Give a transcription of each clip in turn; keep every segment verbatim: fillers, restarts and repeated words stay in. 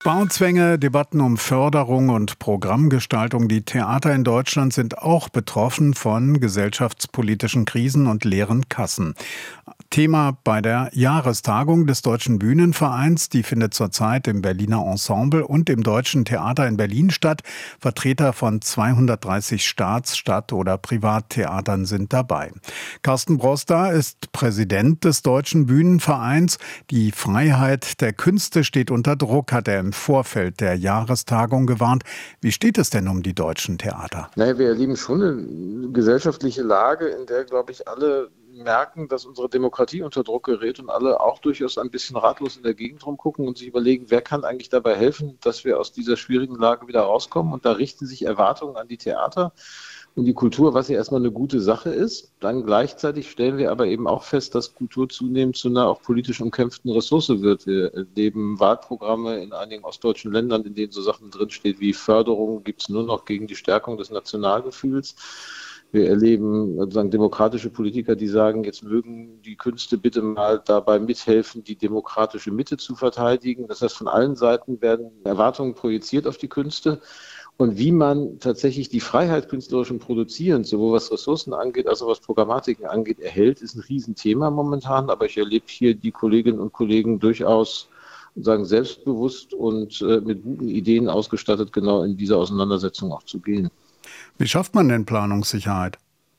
Bauzwänge, Debatten um Förderung und Programmgestaltung. Die Theater in Deutschland sind auch betroffen von gesellschaftspolitischen Krisen und leeren Kassen. Thema bei der Jahrestagung des Deutschen Bühnenvereins. Die findet zurzeit im Berliner Ensemble und im Deutschen Theater in Berlin statt. Vertreter von zweihundertdreißig Staats-, Stadt- oder Privattheatern sind dabei. Carsten Broster ist Präsident des Deutschen Bühnenvereins. Die Freiheit der Künste steht unter Druck, hat er im Vorfeld der Jahrestagung gewarnt. Wie steht es denn um die deutschen Theater? Naja, wir erleben schon eine gesellschaftliche Lage, in der, glaube ich, alle merken, dass unsere Demokratie unter Druck gerät und alle auch durchaus ein bisschen ratlos in der Gegend rumgucken und sich überlegen, wer kann eigentlich dabei helfen, dass wir aus dieser schwierigen Lage wieder rauskommen. Und da richten sich Erwartungen an die Theater und die Kultur, was ja erstmal eine gute Sache ist. Dann gleichzeitig stellen wir aber eben auch fest, dass Kultur zunehmend zu einer auch politisch umkämpften Ressource wird. Wir erleben Wahlprogramme in einigen ostdeutschen Ländern, in denen so Sachen drinsteht wie Förderung gibt es nur noch gegen die Stärkung des Nationalgefühls. Wir erleben sozusagen demokratische Politiker, die sagen, jetzt mögen die Künste bitte mal dabei mithelfen, die demokratische Mitte zu verteidigen. Das heißt, von allen Seiten werden Erwartungen projiziert auf die Künste. Und wie man tatsächlich die Freiheit künstlerischen Produzierens, sowohl was Ressourcen angeht, als auch was Programmatiken angeht, erhält, ist ein Riesenthema momentan. Aber ich erlebe hier die Kolleginnen und Kollegen durchaus sagen, selbstbewusst und äh, mit guten Ideen ausgestattet, genau in diese Auseinandersetzung auch zu gehen. Wie schafft man denn Planungssicherheit?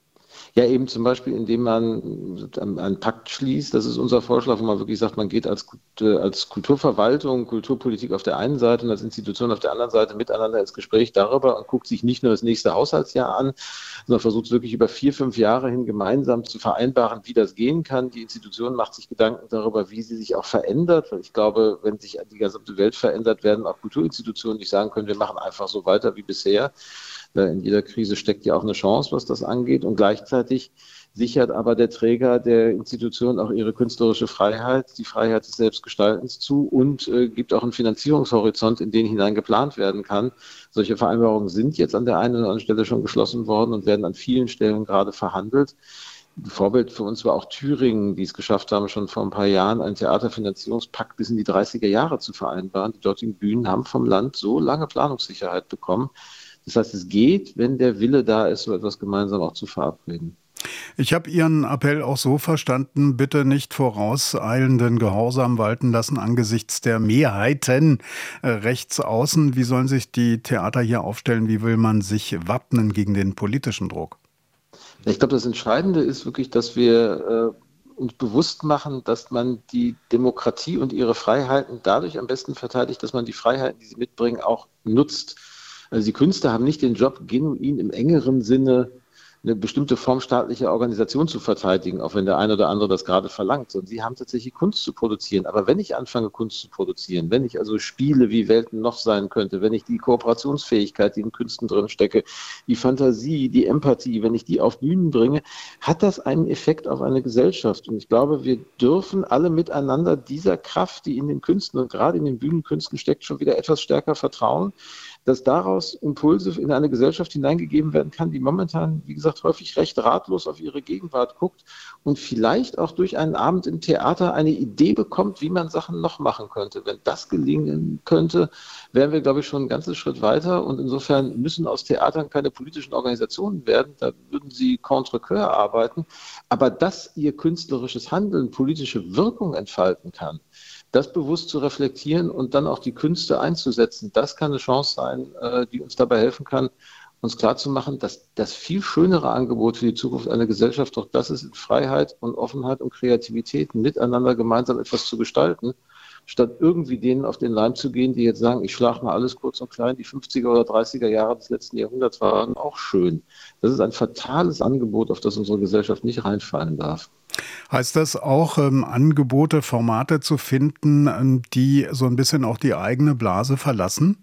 Ja, eben zum Beispiel, indem man einen Pakt schließt. Das ist unser Vorschlag, wo man wirklich sagt, man geht als, als Kulturverwaltung, Kulturpolitik auf der einen Seite und als Institution auf der anderen Seite miteinander ins Gespräch darüber und guckt sich nicht nur das nächste Haushaltsjahr an, sondern versucht es wirklich über vier, fünf Jahre hin gemeinsam zu vereinbaren, wie das gehen kann. Die Institution macht sich Gedanken darüber, wie sie sich auch verändert. Weil ich glaube, wenn sich die gesamte Welt verändert, werden auch Kulturinstitutionen nicht sagen können, wir machen einfach so weiter wie bisher. In jeder Krise steckt ja auch eine Chance, was das angeht. Und gleichzeitig sichert aber der Träger der Institution auch ihre künstlerische Freiheit, die Freiheit des Selbstgestaltens zu und äh, gibt auch einen Finanzierungshorizont, in den hinein geplant werden kann. Solche Vereinbarungen sind jetzt an der einen oder anderen Stelle schon geschlossen worden und werden an vielen Stellen gerade verhandelt. Vorbild für uns war auch Thüringen, die es geschafft haben, schon vor ein paar Jahren einen Theaterfinanzierungspakt bis in die dreißiger Jahre zu vereinbaren. Die dortigen Bühnen haben vom Land so lange Planungssicherheit bekommen. Das heißt, es geht, wenn der Wille da ist, so etwas gemeinsam auch zu verabreden. Ich habe Ihren Appell auch so verstanden, bitte nicht vorauseilenden Gehorsam walten lassen angesichts der Mehrheiten äh, rechts außen. Wie sollen sich die Theater hier aufstellen? Wie will man sich wappnen gegen den politischen Druck? Ich glaube, das Entscheidende ist wirklich, dass wir äh, uns bewusst machen, dass man die Demokratie und ihre Freiheiten dadurch am besten verteidigt, dass man die Freiheiten, die sie mitbringen, auch nutzt. Also die Künstler haben nicht den Job, genuin im engeren Sinne eine bestimmte Form staatlicher Organisation zu verteidigen, auch wenn der eine oder andere das gerade verlangt. Und sie haben tatsächlich Kunst zu produzieren. Aber wenn ich anfange, Kunst zu produzieren, wenn ich also spiele, wie Welten noch sein könnte, wenn ich die Kooperationsfähigkeit, die in Künsten drin stecke, die Fantasie, die Empathie, wenn ich die auf Bühnen bringe, hat das einen Effekt auf eine Gesellschaft. Und ich glaube, wir dürfen alle miteinander dieser Kraft, die in den Künsten und gerade in den Bühnenkünsten steckt, schon wieder etwas stärker vertrauen, dass daraus Impulse in eine Gesellschaft hineingegeben werden kann, die momentan, wie gesagt, häufig recht ratlos auf ihre Gegenwart guckt und vielleicht auch durch einen Abend im Theater eine Idee bekommt, wie man Sachen noch machen könnte. Wenn das gelingen könnte, wären wir, glaube ich, schon einen ganzen Schritt weiter. Und insofern müssen aus Theatern keine politischen Organisationen werden. Da würden sie contre cœur arbeiten. Aber dass ihr künstlerisches Handeln politische Wirkung entfalten kann, das bewusst zu reflektieren und dann auch die Künste einzusetzen, das kann eine Chance sein, die uns dabei helfen kann, uns klarzumachen, dass das viel schönere Angebot für die Zukunft einer Gesellschaft doch das ist, in Freiheit und Offenheit und Kreativität miteinander gemeinsam etwas zu gestalten, statt irgendwie denen auf den Leim zu gehen, die jetzt sagen, ich schlage mal alles kurz und klein, die fünfziger oder dreißiger Jahre des letzten Jahrhunderts waren auch schön. Das ist ein fatales Angebot, auf das unsere Gesellschaft nicht reinfallen darf. Heißt das auch, ähm, Angebote, Formate zu finden, ähm, die so ein bisschen auch die eigene Blase verlassen?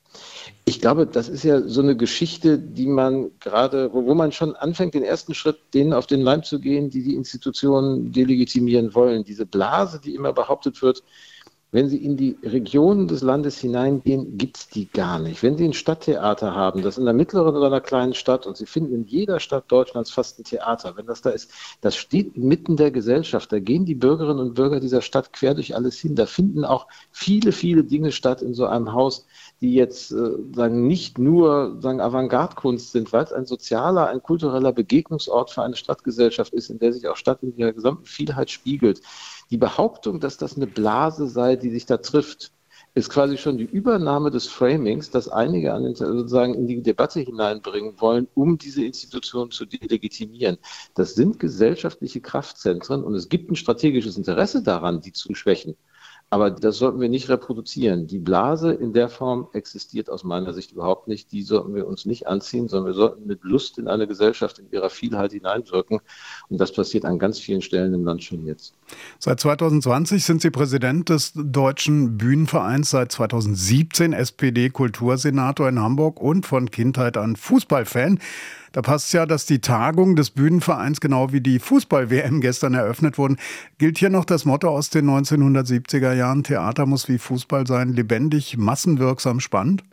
Ich glaube, das ist ja so eine Geschichte, die man gerade, wo, wo man schon anfängt, den ersten Schritt denen auf den Leim zu gehen, die die Institutionen delegitimieren wollen. Diese Blase, die immer behauptet wird, Wenn Sie in die Regionen des Landes hineingehen, gibt es die gar nicht. Wenn Sie ein Stadttheater haben, das in einer mittleren oder einer kleinen Stadt, und Sie finden in jeder Stadt Deutschlands fast ein Theater, wenn das da ist, das steht mitten der Gesellschaft. Da gehen die Bürgerinnen und Bürger dieser Stadt quer durch alles hin. Da finden auch viele, viele Dinge statt in so einem Haus, die jetzt äh, sagen, nicht nur sagen, Avantgarde-Kunst sind, weil es ein sozialer, ein kultureller Begegnungsort für eine Stadtgesellschaft ist, in der sich auch Stadt in ihrer gesamten Vielheit spiegelt. Die Behauptung, dass das eine Blase sei, die sich da trifft, ist quasi schon die Übernahme des Framings, das einige an den, sozusagen in die Debatte hineinbringen wollen, um diese Institutionen zu delegitimieren. Das sind gesellschaftliche Kraftzentren und es gibt ein strategisches Interesse daran, die zu schwächen. Aber das sollten wir nicht reproduzieren. Die Blase in der Form existiert aus meiner Sicht überhaupt nicht. Die sollten wir uns nicht anziehen, sondern wir sollten mit Lust in eine Gesellschaft in ihrer Vielheit hineinwirken. Und das passiert an ganz vielen Stellen im Land schon jetzt. Seit zwanzig zwanzig sind Sie Präsident des Deutschen Bühnenvereins, seit zwanzig siebzehn S P D-Kultursenator in Hamburg und von Kindheit an Fußballfan. Da passt es ja, dass die Tagung des Bühnenvereins genau wie die Fußball-W M gestern eröffnet wurden. Gilt hier noch das Motto aus den neunzehnhundertsiebziger Jahren, Theater muss wie Fußball sein, lebendig, massenwirksam, spannend?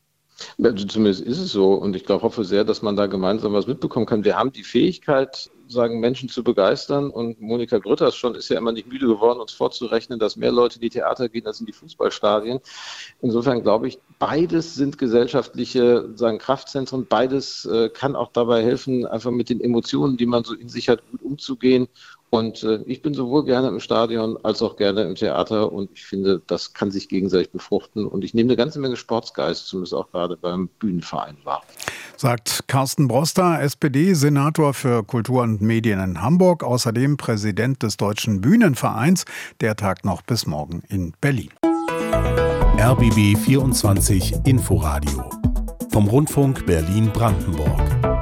Also zumindest ist es so und ich glaube, hoffe sehr, dass man da gemeinsam was mitbekommen kann. Wir haben die Fähigkeit, sagen, Menschen zu begeistern und Monika Grütters schon ist ja immer nicht müde geworden, uns vorzurechnen, dass mehr Leute in die Theater gehen als in die Fußballstadien. Insofern glaube ich, beides sind gesellschaftliche, sagen, Kraftzentren, beides äh, kann auch dabei helfen, einfach mit den Emotionen, die man so in sich hat, gut umzugehen. Und äh, ich bin sowohl gerne im Stadion als auch gerne im Theater und ich finde, das kann sich gegenseitig befruchten. Und ich nehme eine ganze Menge Sportsgeist, zumindest auch gerade beim Bühnenverein wahr. Sagt Carsten Broster, S P D-Senator für Kultur und Medien in Hamburg, außerdem Präsident des Deutschen Bühnenvereins. Der tagt noch bis morgen in Berlin. R B B vierundzwanzig Inforadio vom Rundfunk Berlin-Brandenburg.